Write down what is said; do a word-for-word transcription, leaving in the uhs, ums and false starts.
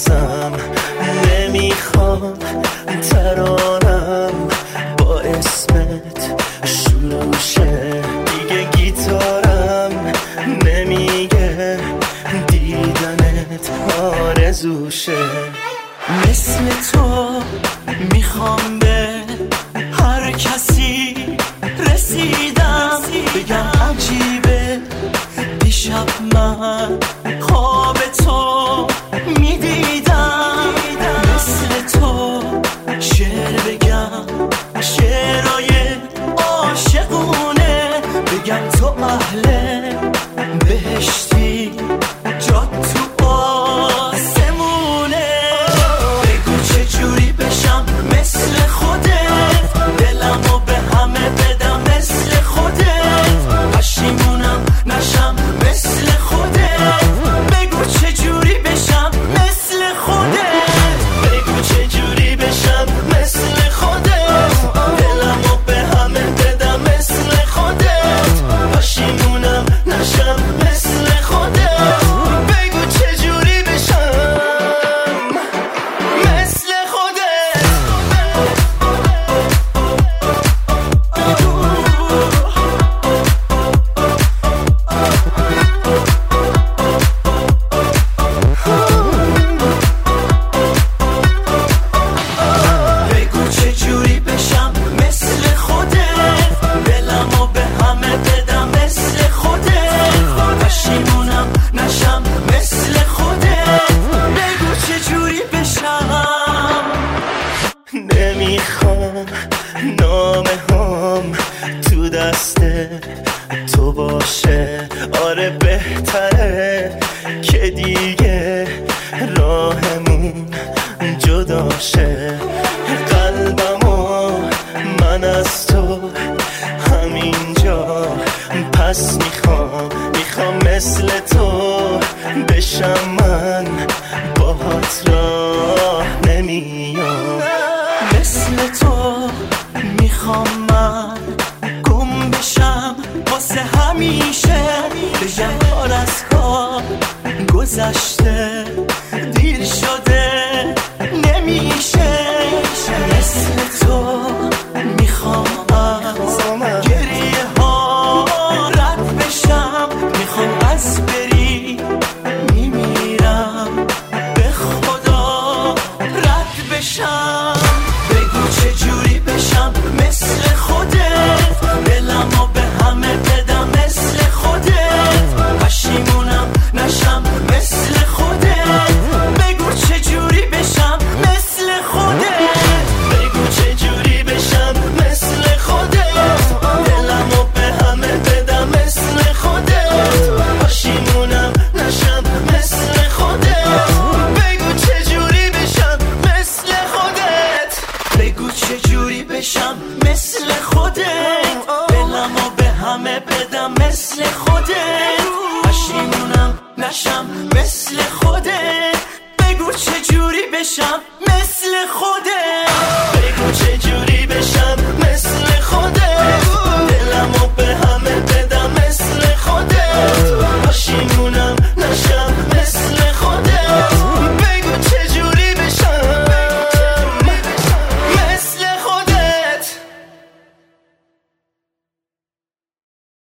ازم نمیخوام ترانم با اسمت شروع شه، دیگه گیتارم نمیگه دیدنت آرزوشه. مثل تو میخوام به هر کسی رسیدم، بگم عجیبه دیشب من خواب تو میدیدم. مثل تو شعر بگم شعرهای عاشقونه، بگم تو اهل بهشتی جات تو آسمونه. بگو چجوری بشم مثل خودت، دلمو به همه بدم مثل خودت، پشیمونم نشم مثل خودت. بگو چجوری بشم مثل خودت، بگو چجوری بشم مثل خودت، دلمو به همه بدم مثل خودت، پشیمونم نشم مثل خودت. بگو چجوری بشم مثل خودت. بگو چجوری بشم مثل خودت، دلمو به همه بدم مثل خودت، پشیمونم نشم مثل خودت. بگو چجوری بشم. نمیخوام نامه هم تو دست تو باشه، آره بهتره که دیگه راهمون جدا شه. قلبمو من از تو همینجا پس میخوام، میخوام مثل تو بشم من باهات راه نمیام. مثل تو میخوام من گم بشم واسه همیشه، بگم کار از کار گذشته دیر شده نمیشه. مثل تو میخوام از گریه ها رد بشم، میخوام از بری میمیرم به خدا رد بشم. بگو چجوری بشم مثل خودت، دلمو به همه بدم مثل خودت، پشیمونم نشم مثل خودت. بگو چجوری بشم مثل خودت، بگو چجوری بشم مثل خودت، دلمو به همه بدم مثل خودت، پشیمونم نشم مثل خودت. بگو چجوری بشم مثل خودت، بگو چجوری بشم مثل خودت، دلمو به همه بدم مثل خودت، پشیمونم نشم مثل خودت. بگو چجوری بشم مثل خودت.